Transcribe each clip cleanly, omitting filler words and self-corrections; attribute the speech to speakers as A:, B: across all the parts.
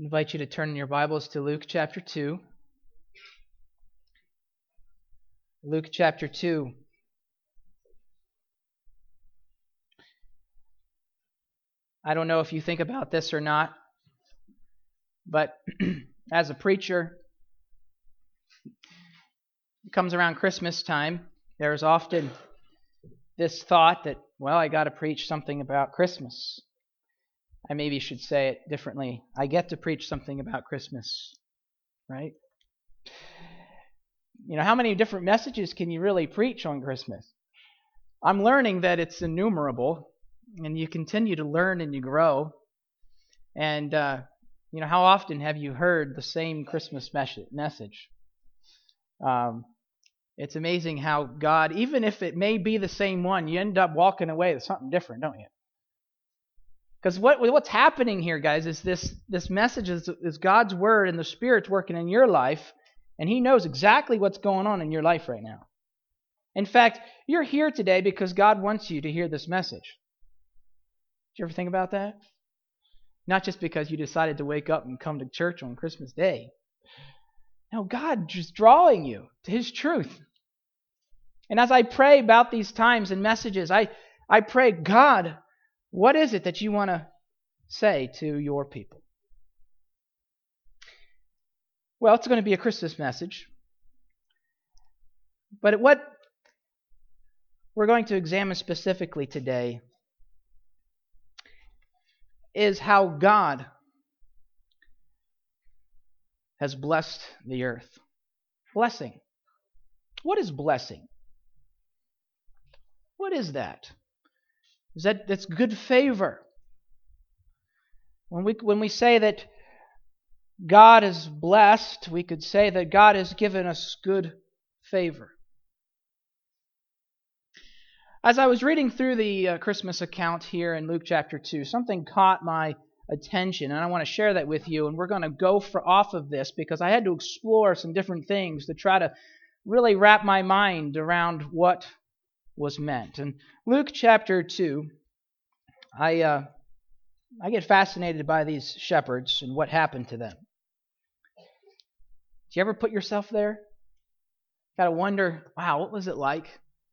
A: I invite you to turn in your Bibles to Luke chapter 2. Luke chapter 2. I don't know if you think about this or not, but as a preacher, it comes around Christmas time, there's often this thought that, well, I got to preach something about Christmas. I maybe should say it differently. I get to preach something about Christmas, right? You know, how many different messages can you really preach on Christmas? I'm learning that it's innumerable, and you continue to learn and you grow. And, how often have you heard the same Christmas message? It's amazing how God, even if it may be the same one, you end up walking away with something different, don't you? Because what's happening here, guys, is this message is God's Word and the Spirit's working in your life, and He knows exactly what's going on in your life right now. In fact, you're here today because God wants you to hear this message. Did you ever think about that? Not just because you decided to wake up and come to church on Christmas Day. No, God just drawing you to His truth. And as I pray about these times and messages, I pray, God, what is it that you want to say to your people? Well, it's going to be a Christmas message. But what we're going to examine specifically today is how God has blessed the earth. Blessing. What is blessing? What is that? That's good favor. When we say that God is blessed, we could say that God has given us good favor. As I was reading through the Christmas account here in Luke chapter 2, something caught my attention, and I want to share that with you. And we're going to go off of this because I had to explore some different things to try to really wrap my mind around what was meant. In Luke chapter 2, I get fascinated by these shepherds and what happened to them. Do you ever put yourself there? Got to wonder, wow, what was it like?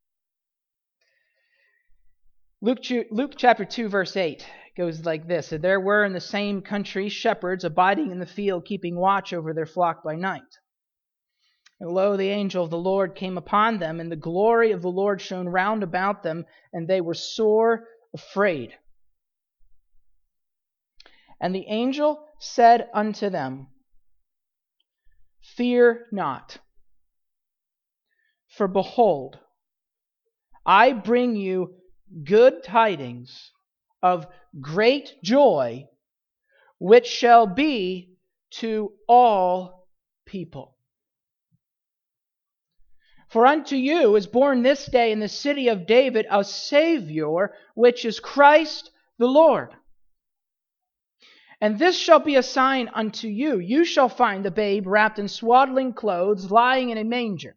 A: Luke chapter 2, verse 8 goes like this. And there were in the same country shepherds abiding in the field, keeping watch over their flock by night. And lo, the angel of the Lord came upon them, and the glory of the Lord shone round about them, and they were sore afraid. And the angel said unto them, Fear not, for behold, I bring you good tidings of great joy, which shall be to all people. For unto you is born this day in the city of David a Savior, which is Christ the Lord. And this shall be a sign unto you. You shall find the babe wrapped in swaddling clothes, lying in a manger.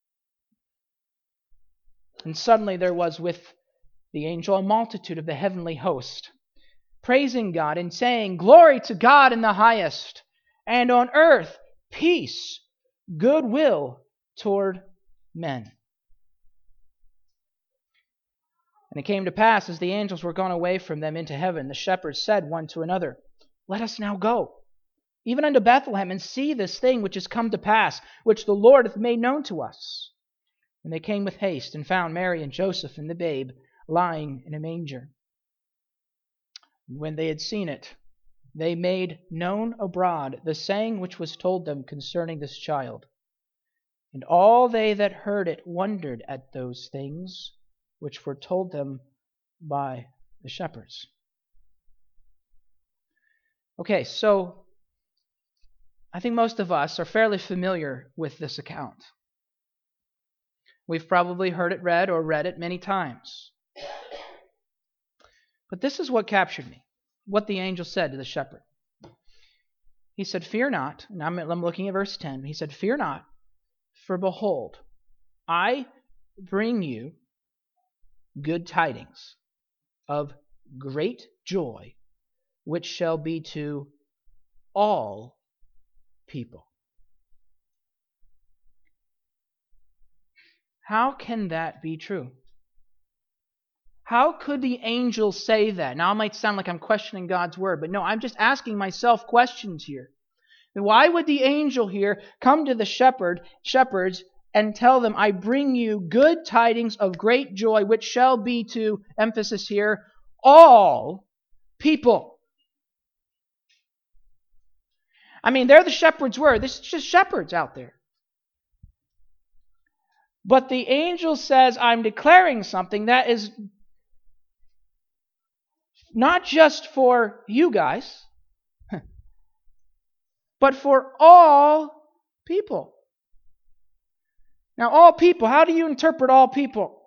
A: And suddenly there was with the angel a multitude of the heavenly host, praising God and saying, Glory to God in the highest, and on earth peace, goodwill toward men. And it came to pass, as the angels were gone away from them into heaven, the shepherds said one to another, Let us now go, even unto Bethlehem, and see this thing which is come to pass, which the Lord hath made known to us. And they came with haste, and found Mary and Joseph and the babe lying in a manger. And when they had seen it, they made known abroad the saying which was told them concerning this child. And all they that heard it wondered at those things which were told them by the shepherds. Okay, so I think most of us are fairly familiar with this account. We've probably heard it read or read it many times. But this is what captured me, what the angel said to the shepherd. He said, Fear not. And I'm looking at verse 10. He said, Fear not, for behold, I bring you good tidings of great joy, which shall be to all people. How can that be true? How could the angel say that? Now, it might sound like I'm questioning God's word, but no, I'm just asking myself questions here. And why would the angel here come to the shepherds and tell them, I bring you good tidings of great joy, which shall be to, emphasis here, all people? I mean, they're the shepherds' word. This is just shepherds out there. But the angel says, I'm declaring something that is not just for you guys, but for all people. Now, all people, how do you interpret all people?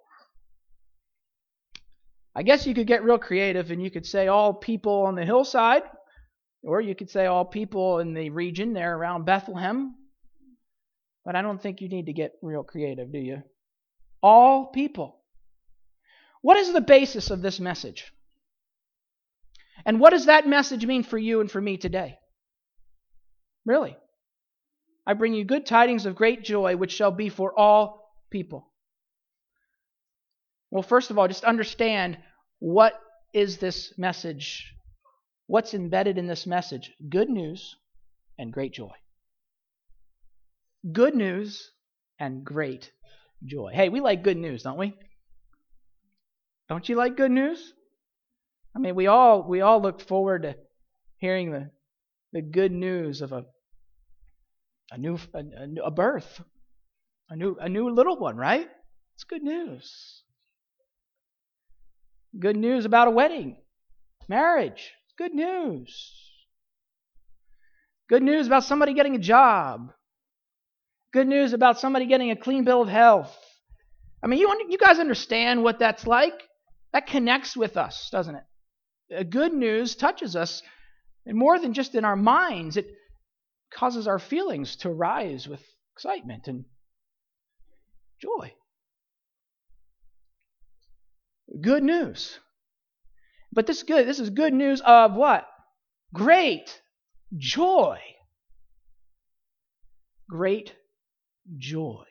A: I guess you could get real creative and you could say all people on the hillside, or you could say all people in the region there around Bethlehem. But I don't think you need to get real creative, do you? All people. What is the basis of this message? And what does that message mean for you and for me today? Really? I bring you good tidings of great joy, which shall be for all people. Well, first of all, just understand, what is this message? What's embedded in this message? Good news and great joy. Good news and great joy. Hey, we like good news, don't we? Don't you like good news? I mean, we all look forward to hearing the good news of a birth, a new little one, right? It's good news. Good news about a wedding, marriage. It's good news. Good news about somebody getting a job. Good news about somebody getting a clean bill of health. I mean, you guys understand what that's like? That connects with us, doesn't it? Good news touches us, and more than just in our minds, it causes our feelings to rise with excitement and joy. Good news. But this is good news of what? Great joy. Great joy.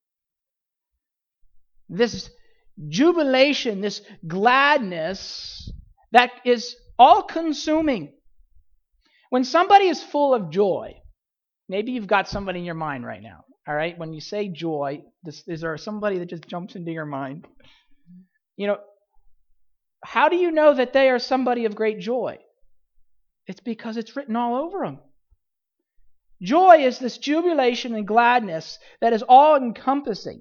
A: This jubilation, this gladness that is all-consuming. When somebody is full of joy, maybe you've got somebody in your mind right now, all right? When you say joy, is there somebody that just jumps into your mind? How do you know that they are somebody of great joy? It's because it's written all over them. Joy is this jubilation and gladness that is all-encompassing.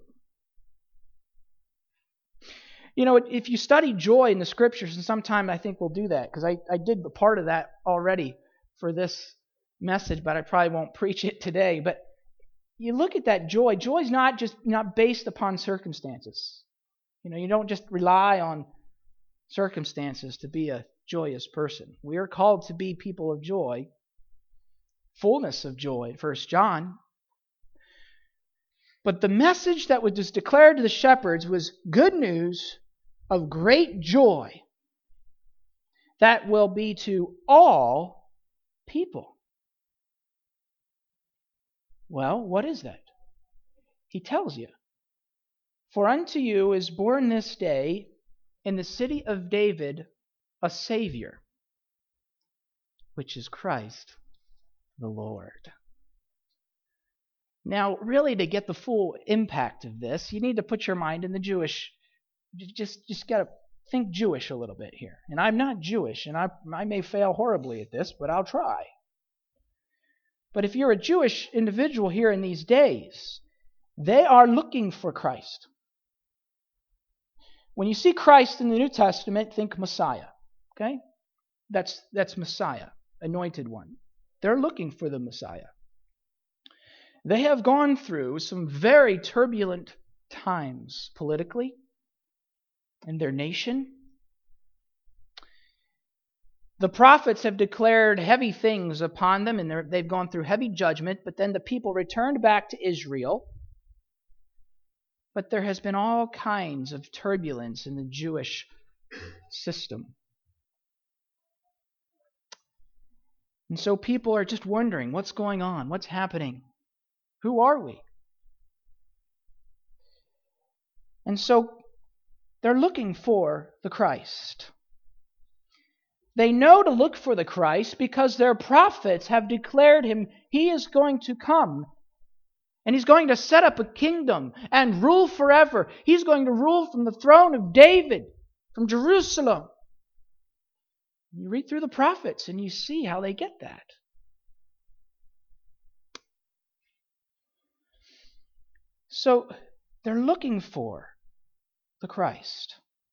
A: If you study joy in the Scriptures, and sometime I think we'll do that, because I did a part of that already for this message, but I probably won't preach it today. But you look at that joy. Joy is not based upon circumstances. You don't just rely on circumstances to be a joyous person. We are called to be people of joy, fullness of joy, 1 John. But the message that was declared to the shepherds was good news of great joy that will be to all people. Well, what is that? He tells you. For unto you is born this day in the city of David a Savior, which is Christ the Lord. Now, really, to get the full impact of this, you need to put your mind in the Jewish. Just got to think Jewish a little bit here. And I'm not Jewish, and I may fail horribly at this, but I'll try. But if you're a Jewish individual here in these days, they are looking for Christ. When you see Christ in the New Testament, think Messiah. Okay? That's Messiah, anointed one. They're looking for the Messiah. They have gone through some very turbulent times politically in their nation. The prophets have declared heavy things upon them, and they've gone through heavy judgment, but then the people returned back to Israel. But there has been all kinds of turbulence in the Jewish system. And so people are just wondering, what's going on? What's happening? Who are we? And so they're looking for the Christ. They know to look for the Christ because their prophets have declared him. He is going to come. And he's going to set up a kingdom and rule forever. He's going to rule from the throne of David, from Jerusalem. You read through the prophets and you see how they get that. So they're looking for the Christ.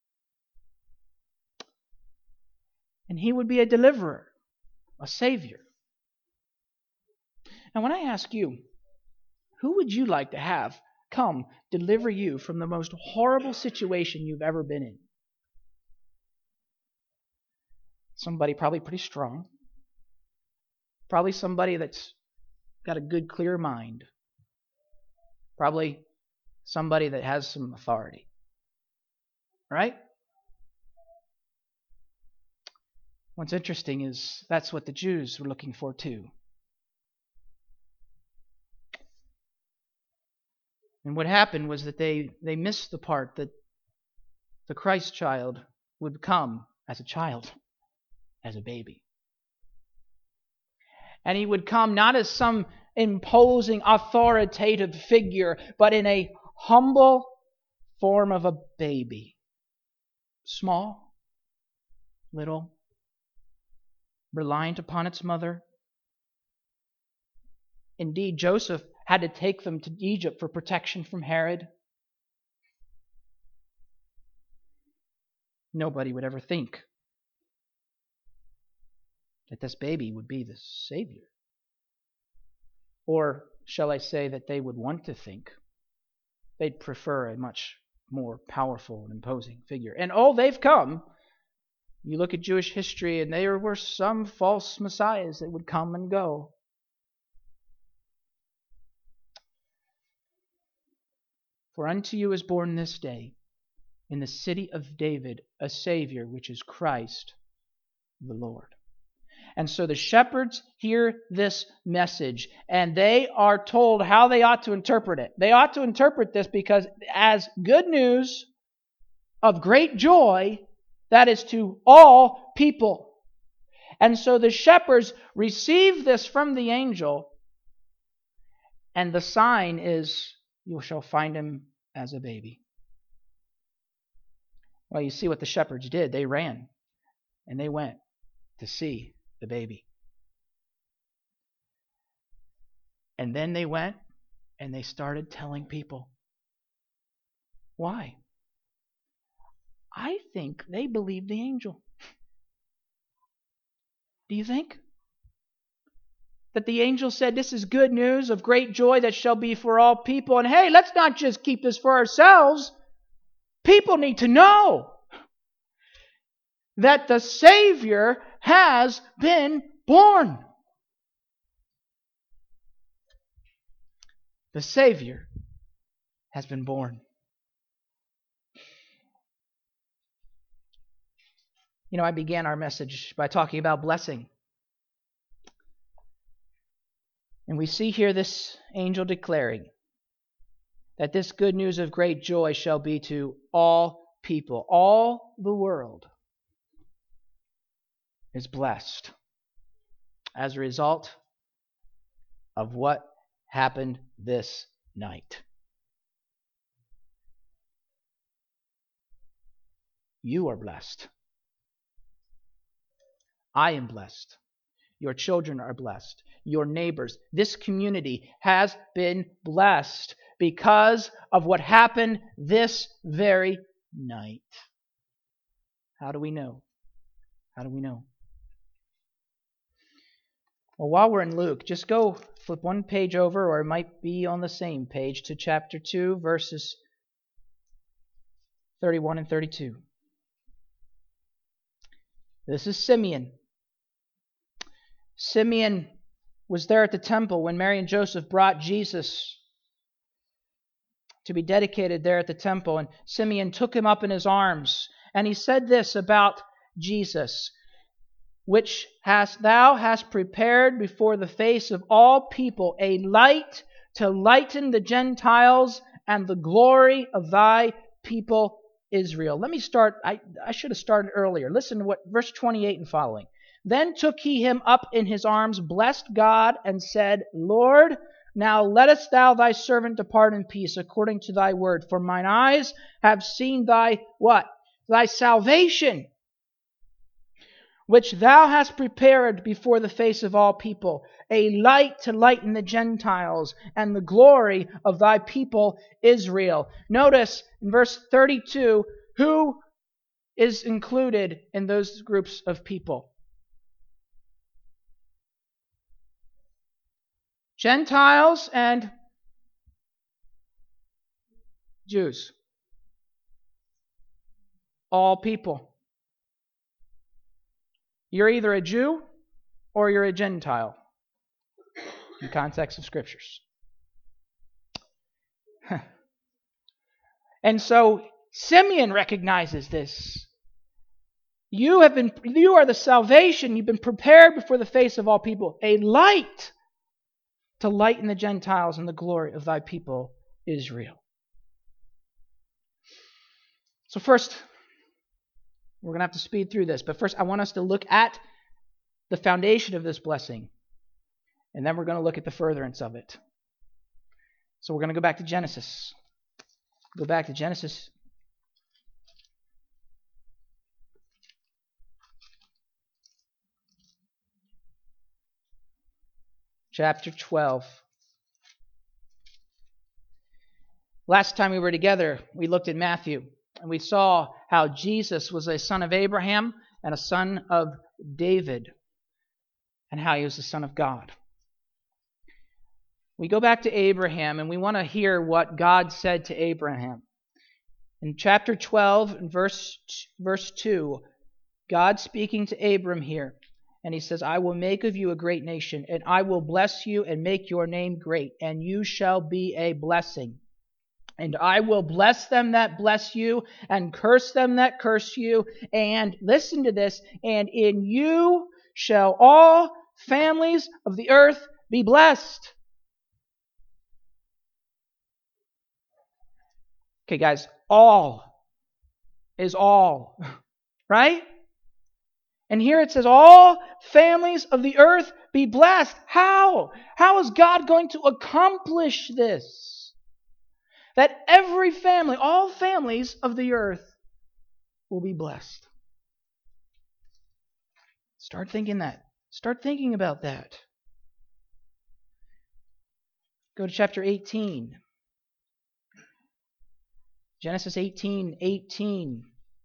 A: And he would be a deliverer, a savior. Now when I ask you, who would you like to have come deliver you from the most horrible situation you've ever been in? Somebody probably pretty strong. Probably somebody that's got a good, clear mind. Probably somebody that has some authority. Right? What's interesting is that's what the Jews were looking for too. And what happened was that they missed the part that the Christ child would come as a child, as a baby. And he would come not as some imposing, authoritative figure, but in a humble form of a baby. Small, little, reliant upon its mother. Indeed, Joseph had to take them to Egypt for protection from Herod. Nobody would ever think that this baby would be the Savior. Or shall I say that they would want to think they'd prefer a much more powerful and imposing figure. And they've come. You look at Jewish history and there were some false messiahs that would come and go. For unto you is born this day in the city of David a Savior, which is Christ the Lord. And so the shepherds hear this message and they are told how they ought to interpret it. They ought to interpret this because as good news of great joy that is to all people. And so the shepherds receive this from the angel, and the sign is, you shall find him as a baby. Well, you see what the shepherds did. They ran and they went to see the baby. And then they went and they started telling people. Why? I think they believed the angel. Do you think? That the angel said this is good news of great joy that shall be for all people. And hey, let's not just keep this for ourselves. People need to know that the Savior has been born. The Savior has been born. You know, I began our message by talking about blessing. And we see here this angel declaring that this good news of great joy shall be to all people. All the world is blessed as a result of what happened this night. You are blessed. I am blessed. Your children are blessed. Your neighbors. This community has been blessed because of what happened this very night. How do we know? How do we know? Well, while we're in Luke, just go flip one page over, or it might be on the same page, to chapter 2, verses 31 and 32. This is Simeon. Simeon was there at the temple when Mary and Joseph brought Jesus to be dedicated there at the temple. And Simeon took him up in his arms. And he said this about Jesus. which thou hast prepared before the face of all people, a light to lighten the Gentiles and the glory of thy people Israel. Let me start. I should have started earlier. Listen to what verse 28 and following. Then took he him up in his arms, blessed God, and said, Lord, now lettest thou thy servant depart in peace, according to thy word. For mine eyes have seen thy, what? Thy salvation, which thou hast prepared before the face of all people, a light to lighten the Gentiles, and the glory of thy people Israel. Notice in verse 32, who is included in those groups of people? Gentiles and Jews. All people. You're either a Jew or you're a Gentile in context of Scriptures. And so Simeon recognizes this. You are the salvation. You've been prepared before the face of all people, a light to lighten the Gentiles and the glory of thy people Israel. So first, we're going to have to speed through this. But first, I want us to look at the foundation of this blessing. And then we're going to look at the furtherance of it. So we're going to go back to Genesis. Go back to Genesis. Chapter 12. Last time we were together, we looked at Matthew. And we saw how Jesus was a son of Abraham and a son of David, and how he was the Son of God. We go back to Abraham, and we want to hear what God said to Abraham. In chapter 12, verse 2, God speaking to Abram here, and he says, I will make of you a great nation, and I will bless you and make your name great, and you shall be a blessing. And I will bless them that bless you, and curse them that curse you. And listen to this, and in you shall all families of the earth be blessed. Okay, guys, all is all, right? And here it says, all families of the earth be blessed. How? How is God going to accomplish this? That every family, all families of the earth will be blessed. Start thinking that. Start thinking about that. Go to chapter 18. Genesis 18:18.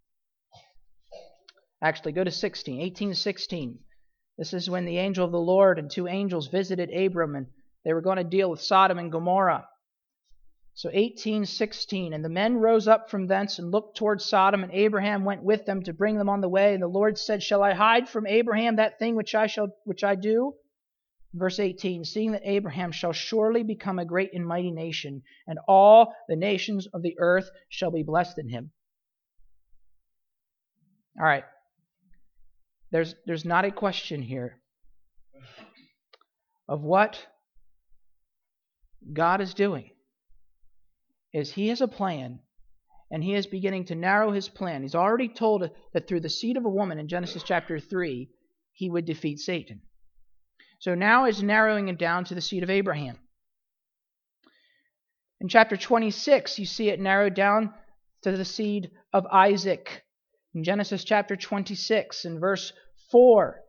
A: Actually, go to 16. 18:16. This is when the angel of the Lord and two angels visited Abram, and they were going to deal with Sodom and Gomorrah. So 18:16, and the men rose up from thence and looked toward Sodom, and Abraham went with them to bring them on the way. And the Lord said, Shall I hide from Abraham that thing which I do? Verse 18, seeing that Abraham shall surely become a great and mighty nation, and all the nations of the earth shall be blessed in him. All right. There's not a question here of what God is doing. Is he has a plan, and he is beginning to narrow his plan. He's already told that through the seed of a woman in Genesis chapter 3, he would defeat Satan. So now he's narrowing it down to the seed of Abraham. In chapter 26, you see it narrowed down to the seed of Isaac. In Genesis chapter 26, in verse 4,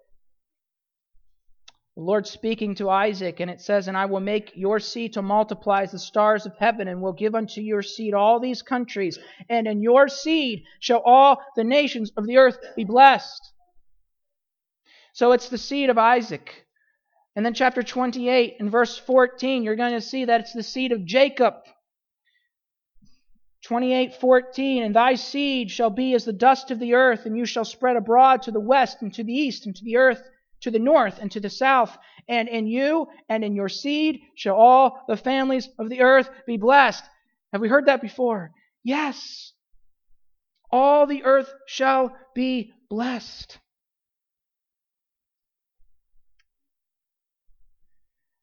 A: the Lord speaking to Isaac, and it says, And I will make your seed to multiply as the stars of heaven, and will give unto your seed all these countries, and in your seed shall all the nations of the earth be blessed. So it's the seed of Isaac. And then chapter 28, in verse 14, you're going to see that it's the seed of Jacob. 28:14, And thy seed shall be as the dust of the earth, and you shall spread abroad to the west, and to the east, and to the earth, to the north and to the south, and in you and in your seed shall all the families of the earth be blessed. Have we heard that before? Yes. All the earth shall be blessed.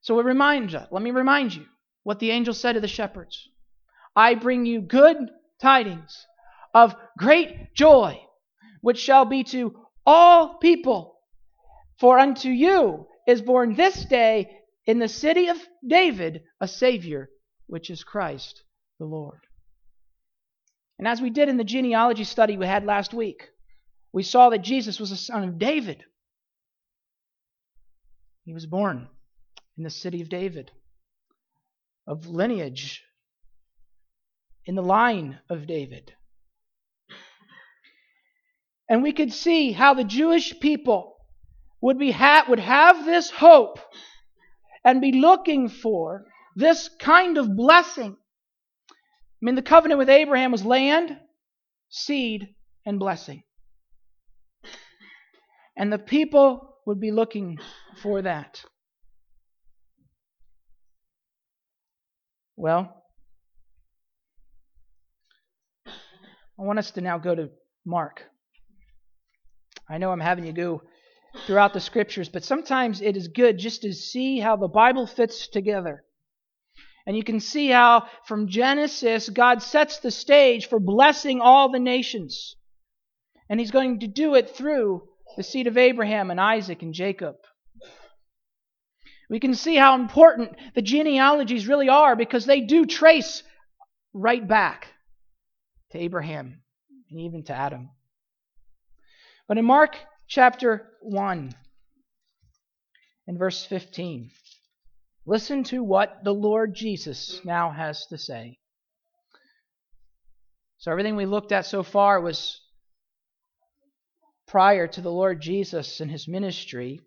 A: So let me remind you what the angel said to the shepherds. I bring you good tidings of great joy, which shall be to all people. For unto you is born this day in the city of David a Savior, which is Christ the Lord. And as we did in the genealogy study we had last week, we saw that Jesus was a son of David. He was born in the city of David, of lineage, in the line of David. And we could see how the Jewish people would have this hope and be looking for this kind of blessing. I mean, the covenant with Abraham was land, seed, and blessing. And the people would be looking for that. Well, I want us to now go to Mark. I know I'm having you go throughout the Scriptures, but sometimes it is good just to see how the Bible fits together. And you can see how from Genesis, God sets the stage for blessing all the nations. And He's going to do it through the seed of Abraham and Isaac and Jacob. We can see how important the genealogies really are because they do trace right back to Abraham and even to Adam. But in Mark chapter 1 and verse 15, listen to what the Lord Jesus now has to say. So everything we looked at so far was prior to the Lord Jesus and His ministry,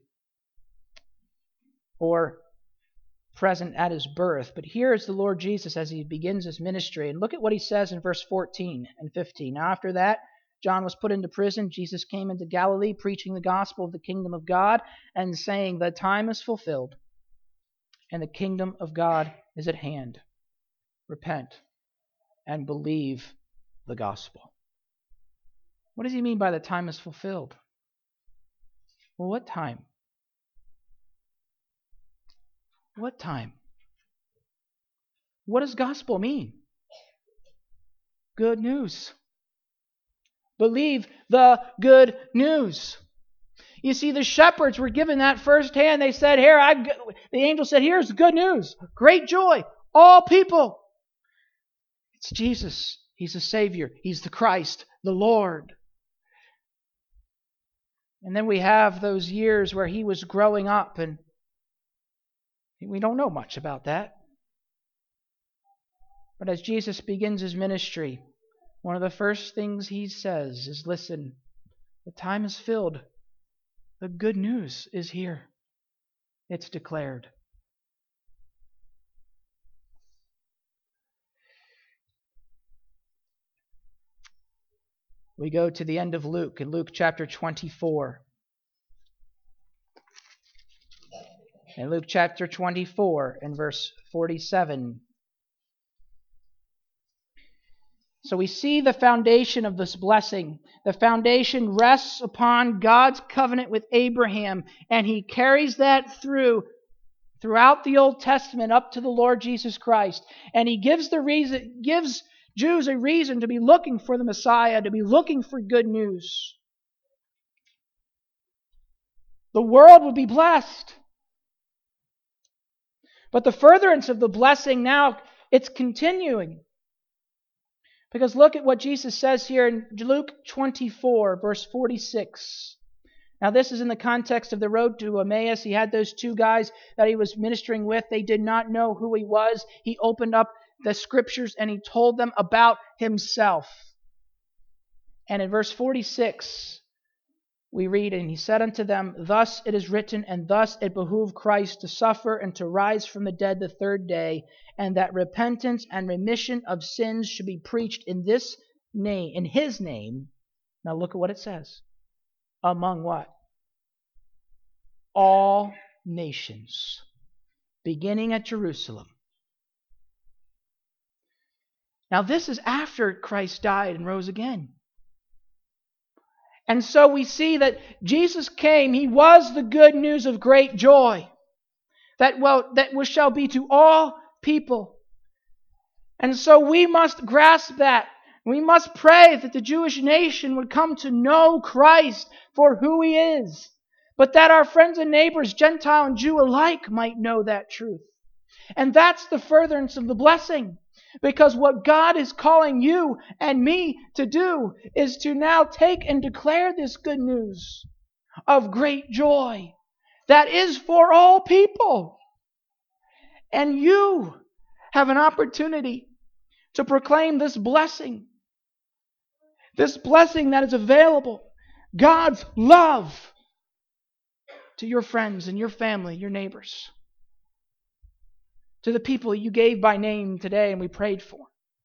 A: or present at His birth. But here is the Lord Jesus as He begins His ministry. And look at what He says in verse 14 and 15. Now after that, John was put into prison. Jesus came into Galilee, preaching the gospel of the kingdom of God, and saying, the time is fulfilled, and the kingdom of God is at hand. Repent and believe the gospel. What does He mean by the time is fulfilled? Well, what time? What time? What does gospel mean? Good news. Believe the good news. You see, the shepherds were given that firsthand. They said, the angel said, here's good news. Great joy. All people. It's Jesus. He's the Savior. He's the Christ, the Lord. And then we have those years where He was growing up, and we don't know much about that. But as Jesus begins His ministry, one of the first things He says is, listen, the time is filled. The good news is here. It's declared. We go to the end of Luke, in Luke chapter 24. In Luke chapter 24 and verse 47. So we see the foundation of this blessing. The foundation rests upon God's covenant with Abraham, and He carries that throughout the Old Testament up to the Lord Jesus Christ. And He gives Jews a reason to be looking for the Messiah, to be looking for good news. The world would be blessed. But the furtherance of the blessing now, it's continuing. Because look at what Jesus says here in Luke 24, verse 46. Now this is in the context of the road to Emmaus. He had those two guys that He was ministering with. They did not know who He was. He opened up the Scriptures and He told them about Himself. And in verse 46, we read, and He said unto them, thus it is written, and thus it behooved Christ to suffer and to rise from the dead the third day, and that repentance and remission of sins should be preached in His name. Now look at what it says. Among what? All nations, beginning at Jerusalem. Now this is after Christ died and rose again. And so we see that Jesus came. He was the good news of great joy. that shall be to all people. And so we must grasp that. We must pray that the Jewish nation would come to know Christ for who He is, but that our friends and neighbors, Gentile and Jew alike, might know that truth. And that's the furtherance of the blessing, because what God is calling you and me to do is to now take and declare this good news of great joy that is for all people. And you have an opportunity to proclaim this blessing that is available, God's love, to your friends and your family, your neighbors, to the people you gave by name today and we prayed for.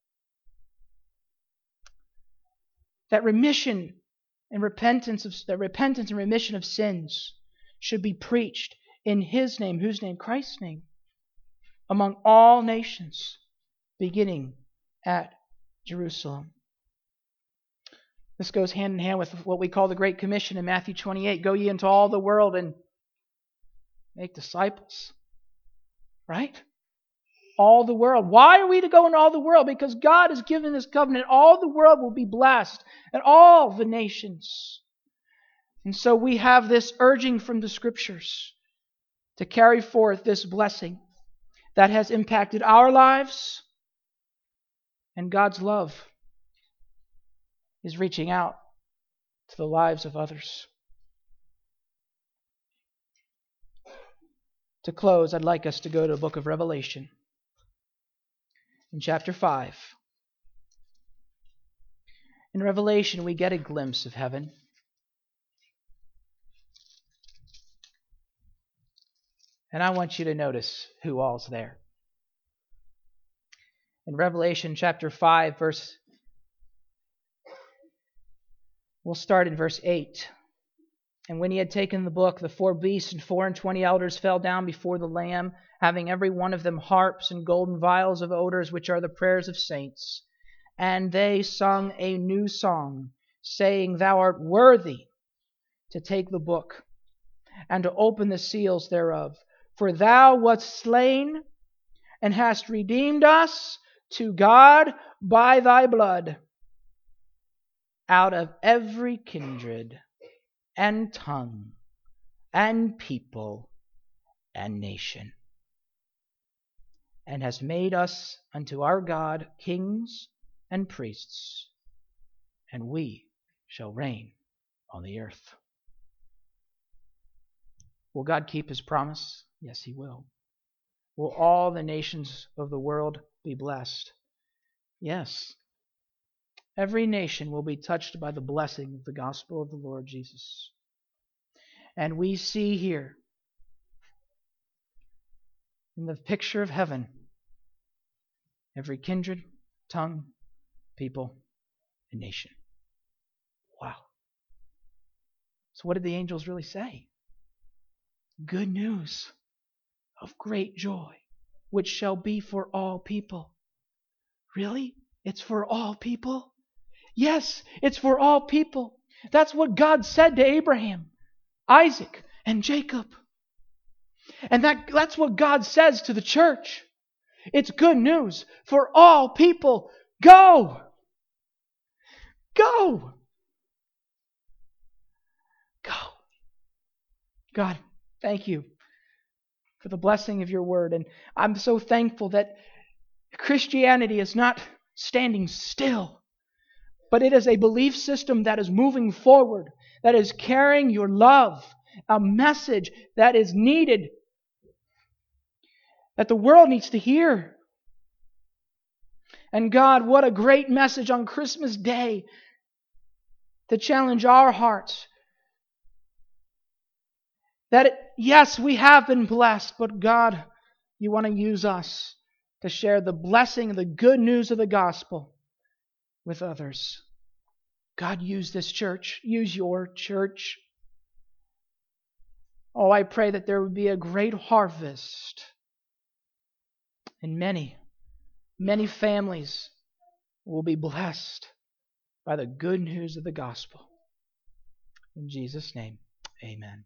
A: That repentance and remission of sins should be preached in His name. Whose name? Christ's name. Among all nations, beginning at Jerusalem. This goes hand in hand with what we call the Great Commission in Matthew 28. Go ye into all the world and make disciples. Right? All the world. Why are we to go into all the world? Because God has given this covenant. All the world will be blessed, and all the nations. And so we have this urging from the Scriptures to carry forth this blessing that has impacted our lives, and God's love is reaching out to the lives of others. To close, I'd like us to go to the book of Revelation. In chapter 5. In Revelation, we get a glimpse of heaven. And I want you to notice who all's there. In Revelation chapter 5, we'll start in verse 8. And when he had taken the book, the 4 beasts and 24 elders fell down before the Lamb, having every one of them harps and golden vials of odors, which are the prayers of saints. And they sung a new song, saying, Thou art worthy to take the book and to open the seals thereof. For thou wast slain and hast redeemed us to God by thy blood out of every kindred and tongue and people and nation, and has made us unto our God kings and priests, and we shall reign on the earth. Will God keep His promise? Yes, He will. Will all the nations of the world be blessed? Yes. Every nation will be touched by the blessing of the gospel of the Lord Jesus. And we see here, in the picture of heaven, every kindred, tongue, people, and nation. Wow. So what did the angels really say? Good news of great joy, which shall be for all people. Really? It's for all people? Yes, it's for all people. That's what God said to Abraham, Isaac, and Jacob. And that's what God says to the church. It's good news for all people. Go! Go! Go! God, thank you for the blessing of your word. And I'm so thankful that Christianity is not standing still, but it is a belief system that is moving forward, that is carrying your love, a message that is needed, that the world needs to hear. And God, what a great message on Christmas Day to challenge our hearts. Yes, we have been blessed, but God, you want to use us to share the blessing and the good news of the gospel with others. God, use this church. Use your church. Oh, I pray that there would be a great harvest. And many, many families will be blessed by the good news of the gospel. In Jesus' name, amen.